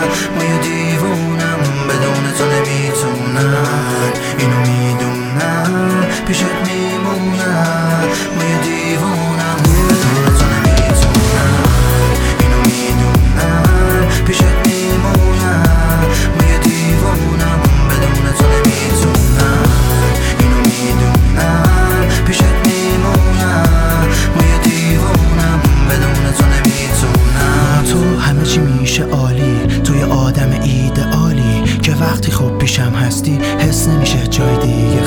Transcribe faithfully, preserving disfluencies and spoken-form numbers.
ما یه دیوونم بدون تو نمیتونم، اینو میدونم پیشت میمونم. ما یه دیوونم بدون تو نمیتونم، اینو میدونم پیشت میمونم. ما یه دیوونم بدون تو نمیتونم، اینو میدونم پیشت میمونم. ما یه دیوونم بدون تو نمیتونم. تو همه چی میشه عالی، تو یه آدم ایدئالی که وقتی خب پیشم هستی حس نمیشه جای دیگه